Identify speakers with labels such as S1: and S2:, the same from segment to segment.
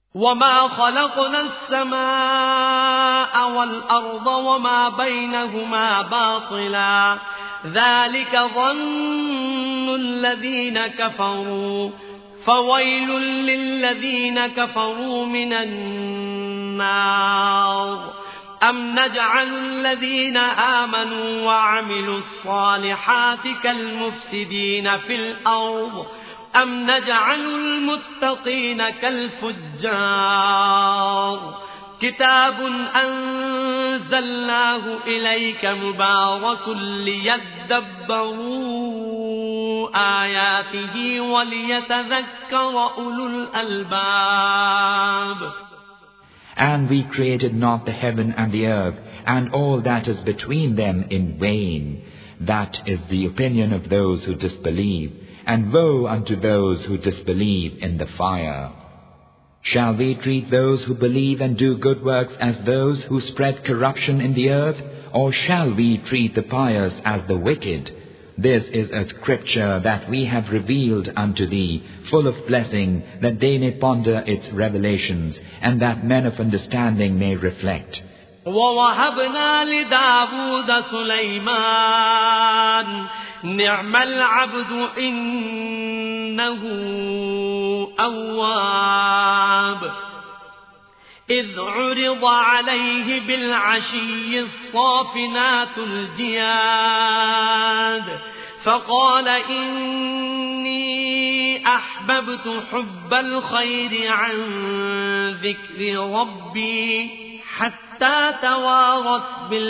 S1: وما خلقنا السماء والأرض وما بينهما باطلا ذلك ظن الذين كفروا فويل للذين كفروا من النار أم نجعل الذين آمنوا وعملوا الصالحات كالمفسدين في الأرض أم نجعل المتقين كالفجار كتاب أنزلناه إليك مبارك ليدبروا آياته وليتذكر أولو الألباب.
S2: And we created not the heaven and the earth and all that is between them in vain. That is the opinion of those who disbelieve, and woe unto those who disbelieve in the fire. Shall we treat those who believe and do good works as those who spread corruption in the earth, or shall we treat the pious as the wicked? This is a scripture that we have revealed unto thee, full of blessing, that they may ponder its revelations, and that men of understanding may reflect.
S1: وَوَهَبْنَا لِدَاوُودَ سُلَيْمَانَ نِعْمَ الْعَبْدُ إِنَّهُ أَوَّابٌ إِذْ عُرِضَ عَلَيْهِ بِالْعَشِيِّ الصَّافِنَاتُ الْجِيَادُ فقال إني أحببت حب الخير عن ذكر ربي حتى توارت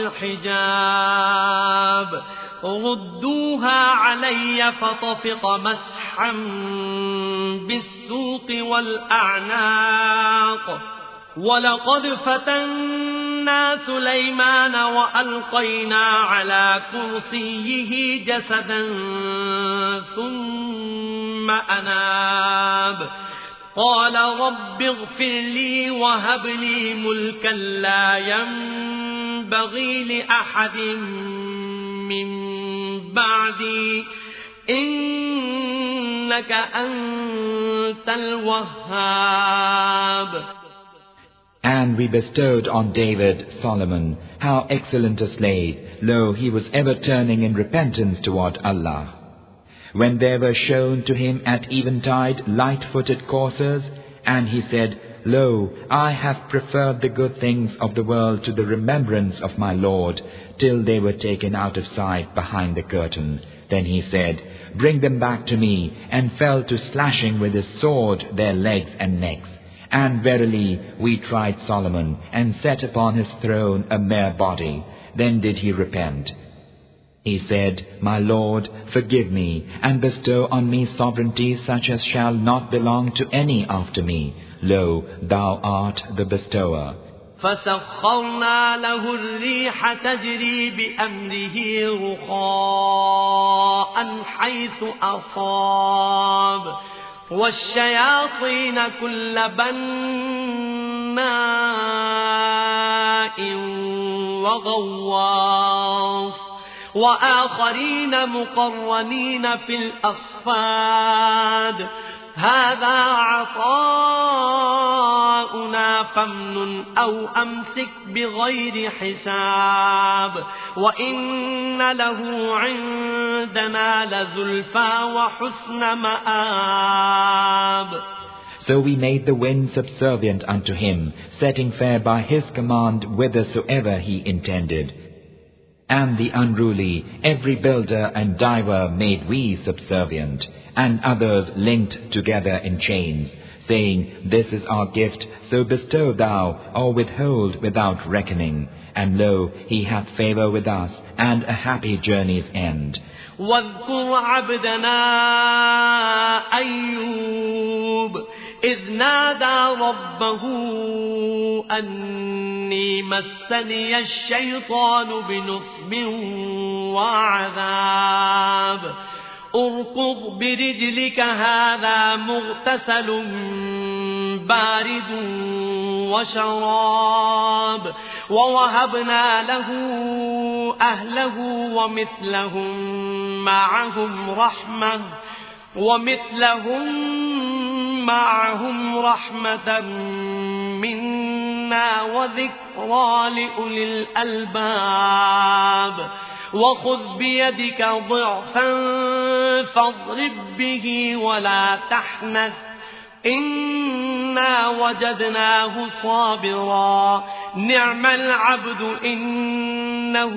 S1: بالحجاب ردوها علي فطفق مسحا بالسوق والأعناق ولقد فتنا سليمان وألقينا على كرسيه جسدا ثم أناب قال رب اغفر لي وهب لي ملكا لا ينبغي لأحد من بعدي إنك أنت الوهاب.
S2: And we bestowed on David, Solomon, how excellent a slave, lo, he was ever turning in repentance toward Allah. When there were shown to him at eventide light-footed coursers, and he said, Lo, I have preferred the good things of the world to the remembrance of my Lord, till they were taken out of sight behind the curtain. Then he said, Bring them back to me, and fell to slashing with his sword their legs and necks. And verily we tried Solomon, and set upon his throne a mere body. Then did he repent. He said, My Lord, forgive me, and bestow on me sovereignty such as shall not belong to any after me. Lo, thou art the bestower.
S1: فسخرنا له الريح تجري بأمره رخاء حيث أصاب والشياطين كل بناء وغواص وآخرين مقرنين في الأصفاد هذا عطاؤنا فامنن أو أمسك بغير حساب وإن له عندنا لزلفى وحسن مآب.
S2: So we made the wind subservient unto him, setting fair by his command whithersoever he intended. And the unruly, every builder and diver made we subservient, and others linked together in chains, saying, This is our gift, so bestow thou, or withhold without reckoning. And lo, he hath favour with us, and a happy journey's end.
S1: واذكر عبدنا أيوب إذ نادى ربه أني مسني الشيطان بنصب وعذاب اركض برجلك هذا مغتسل بارد وشراب ووهبنا له أهله ومثلهم معهم رحمة منا وذكرى لأولي الألباب وخذ بيدك ضعفا فاضرب به ولا تحنث إنا وجدناه صابرا نعم العبد إنه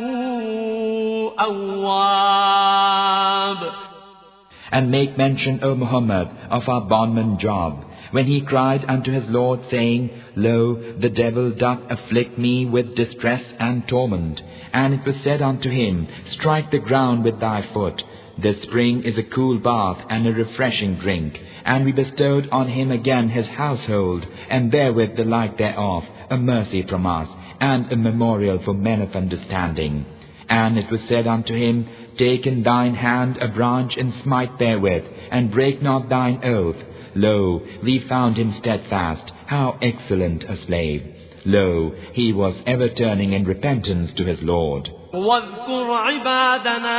S1: أواب.
S2: And make mention, O Muhammad, of our bondman Job, when he cried unto his Lord, saying, Lo, the devil doth afflict me with distress and torment. And it was said unto him, Strike the ground with thy foot. The spring is a cool bath and a refreshing drink. And we bestowed on him again his household, and therewith the like thereof, a mercy from us, and a memorial for men of understanding. And it was said unto him, Take in thine hand a branch and smite therewith, and break not thine oath. Lo, we found him steadfast, how excellent a slave. Lo, he was ever turning in repentance to his Lord.
S1: واذكر عبادنا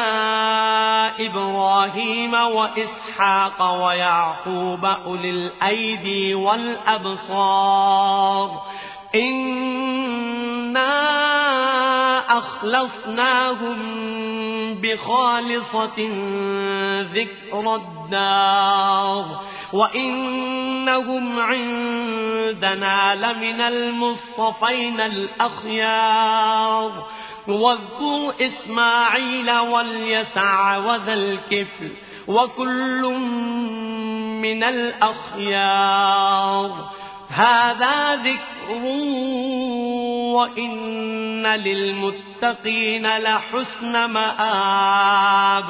S1: إبراهيم وإسحاق ويعقوب أولي الأيدي والأبصار إنا أخلصناهم بخالصة ذكر الدار وإنهم عندنا لمن المصطفين الأخيار. واذكر إسماعيل واليسع وذا الكفل وكل من الأخيار. هذا ذكر وإن للمتقين لحسن مآب.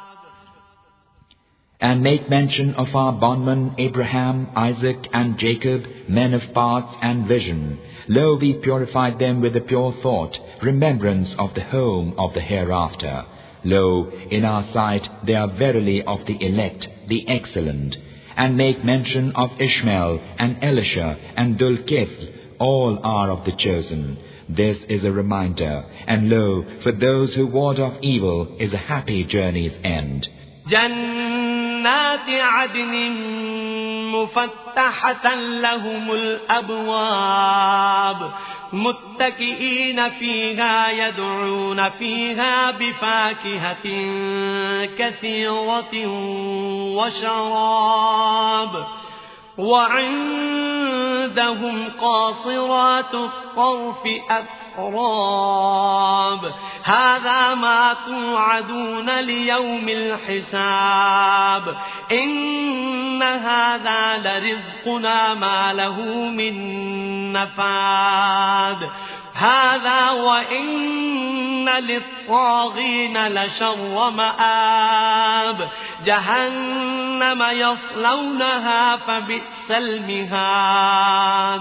S2: And make mention of our bondmen Abraham, Isaac and Jacob, men of parts and vision. Lo, we purified them with a pure thought, remembrance of the home of the hereafter. Lo, in our sight they are verily of the elect, the excellent. And make mention of Ishmael and Elisha and Dul-Kifl, all are of the chosen. This is a reminder, and lo, for those who ward off evil is a happy journey's end.
S1: جنات عدن مفتحة لهم الأبواب متكئين فيها يدعون فيها بفاكهة كثيرة وشراب وعندهم قاصرات الطرف أتراب. هذا ما توعدون ليوم الحساب إن هذا لرزقنا ما له من نفاد. هذا وإن للطاغين لشر مآب جهنم يصلونها فبئس المهاد.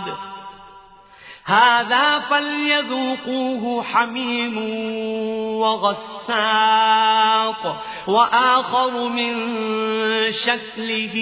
S1: هذا فليذوقوه حميم وغساق وآخر من شكله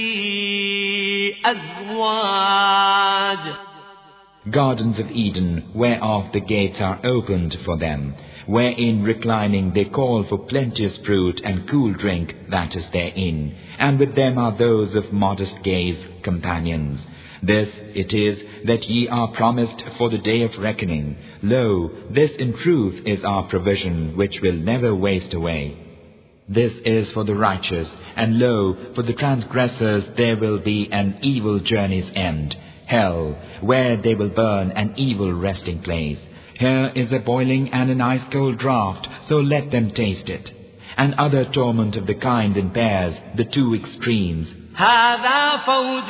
S1: أزواج.
S2: Gardens of Eden, whereof the gates are opened for them, wherein reclining they call for plenteous fruit and cool drink that is therein, and with them are those of modest gaze, companions. This it is that ye are promised for the day of reckoning. Lo, this in truth is our provision which will never waste away. This is for the righteous, and lo, for the transgressors there will be an evil journey's end. Hell, where they will burn, an evil resting place. Here is a boiling and an ice-cold draught, so let them taste it. And other torment of the kind in pairs, the two extremes.
S1: هذا فوج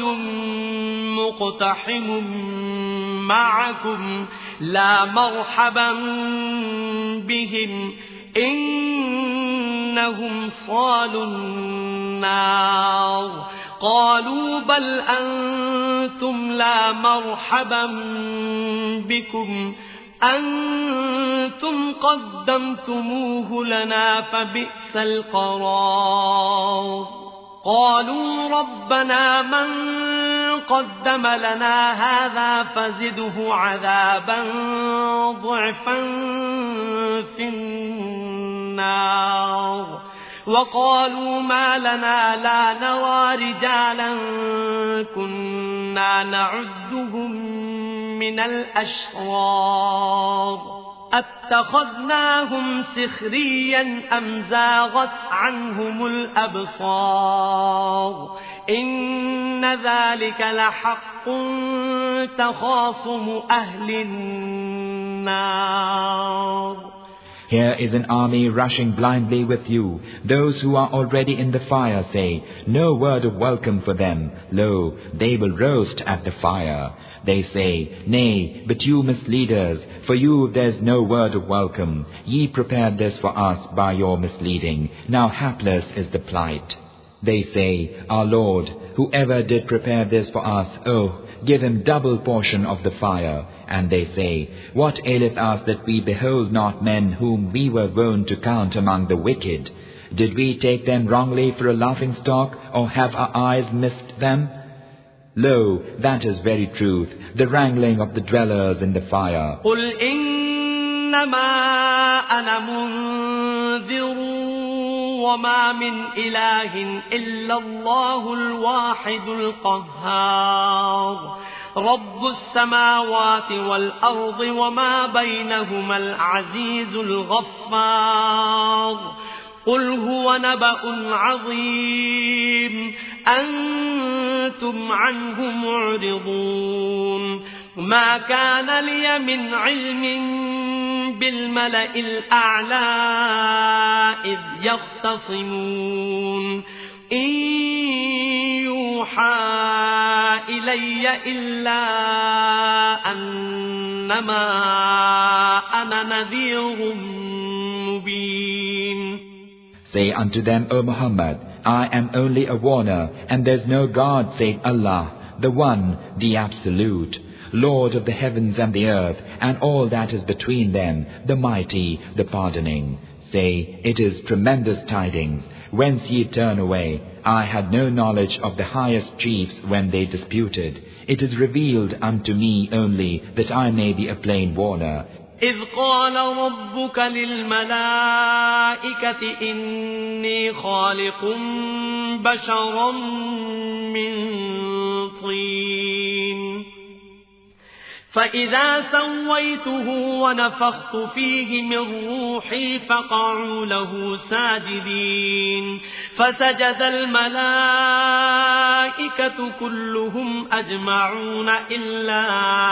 S1: مقتحم معكم لا مرحبا بهم إنهم صالوا النار. قالوا بل أنتم لا مرحبا بكم أنتم قدمتموه لنا فبئس القرار. قالوا ربنا من قدم لنا هذا فزده عذابا ضعفا في النار وقالوا ما لنا لا نرى رجالا كنا نعدهم من الأشرار أتخذناهم سخريا أم زاغت عنهم الأبصار إن ذلك لحق تخاصم أهل النار.
S2: Here is an army rushing blindly with you. Those who are already in the fire say, no word of welcome for them. Lo, they will roast at the fire. They say, nay, but you misleaders, for you there is no word of welcome. Ye prepared this for us by your misleading. Now hapless is the plight. They say, our Lord, whoever did prepare this for us, oh, give him double portion of the fire. And they say, what aileth us that we behold not men whom we were wont to count among the wicked? Did we take them wrongly for a laughing stock, or have our eyes missed them? Lo, that is very truth, the wrangling of the dwellers in the fire.
S1: قُلْ إِنَّمَا أَنَا مُنذِرٌ وَمَا مِنْ إِلَٰهٍ إِلَّا اللَّهُ الْوَاحِدُ الْقَهَّارُ رب السماوات والأرض وما بينهما العزيز الغفار قل هو نبأ عظيم أنتم عنه معرضون ما كان لي من علم بالملأ الأعلى إذ يختصمون إن يوحى إلي إلا أنما أنا نذير مبين.
S2: Say unto them, O Muhammad, I am only a warner, and there is no God save Allah, the One, the Absolute, Lord of the heavens and the earth, and all that is between them, the Mighty, the Pardoning. Say, it is tremendous tidings. Whence ye turn away, I had no knowledge of the highest chiefs when they disputed. It is revealed unto me only that I may be a plain warner.
S1: إذ قال ربك للملائكة إني خالق بشرا من طين فإذا سويته ونفخت فيه من روحي فقعوا له ساجدين فسجد الملائكة كلهم أجمعون إلا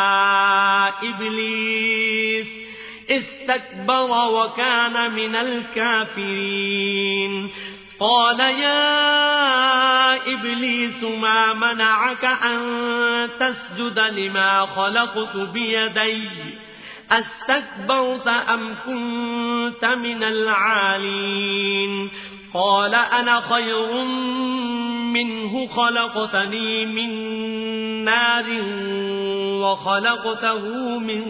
S1: إبليس استكبر وكان من الكافرين قال يا إبليس ما منعك أن تسجد لما خلقت بيدي أستكبرت أم كنت من العالين قال أنا خير منه خلقتني من نار وخلقته من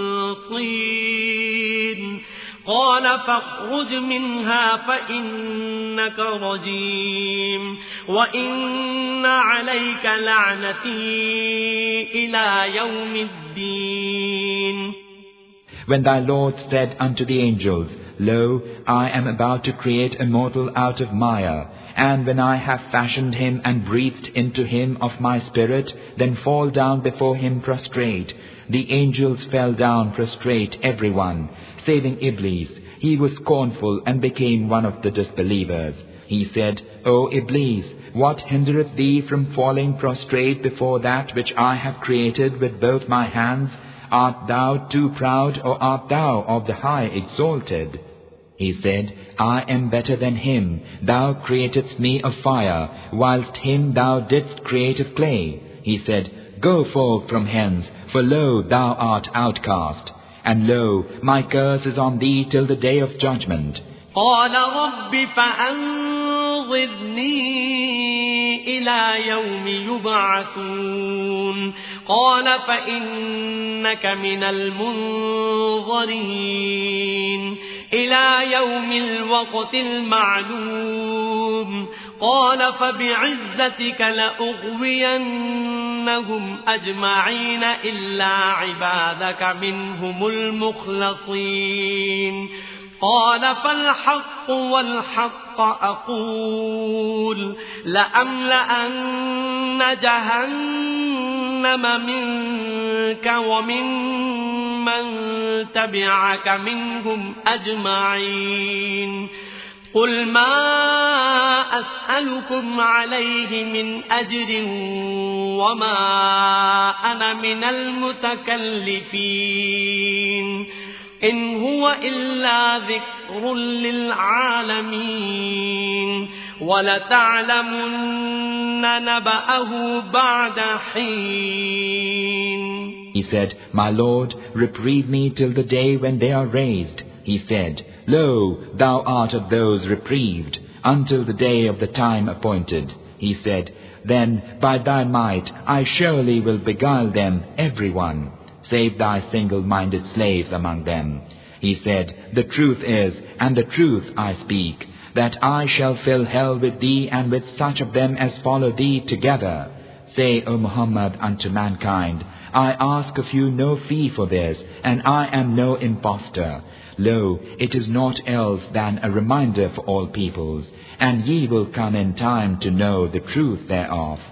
S1: طين قال فاخرج منها فإنك رجيم وإن عليك لعنتي إلى يوم الدين.
S2: When thy Lord said unto the angels, Lo, I am about to create a mortal out of mire, and when I have fashioned him and breathed into him of my spirit, then fall down before him prostrate. The angels fell down prostrate everyone, saving Iblis. He was scornful and became one of the disbelievers. He said, O Iblis, what hindereth thee from falling prostrate before that which I have created with both my hands? Art thou too proud, or art thou of the high exalted? He said, I am better than him. Thou createdst me of fire, whilst him thou didst create of clay. He said, Go forth from hence, for lo, thou art outcast. And lo, my curse is on thee till the day of judgment.
S1: قال رب فأنظرني إلى يوم يبعثون قال فإنك من المنظرين إلى يوم الوقت المعلوم قال فبعزتك لأغوينهم أجمعين إلا عبادك منهم المخلصين قال فالحق والحق أقول لأملأن جهنم منك ومن من تبعك منهم أجمعين قل ما أسألكم عليه من أجر وما أنا من المتكلفين إن هو إلا ذكر للعالمين ولتعلمن نبأه بعد حين.
S2: He said, My Lord, reprieve me till the day when they are raised. He said, Lo, thou art of those reprieved, until the day of the time appointed. He said, Then by thy might I surely will beguile them, everyone, save thy single-minded slaves among them. He said, The truth is, and the truth I speak, that I shall fill hell with thee and with such of them as follow thee together. Say, O Muhammad, unto mankind, I ask of you no fee for this, and I am no impostor. Lo, it is naught else than a reminder for all peoples, and ye will come in time to know the truth thereof.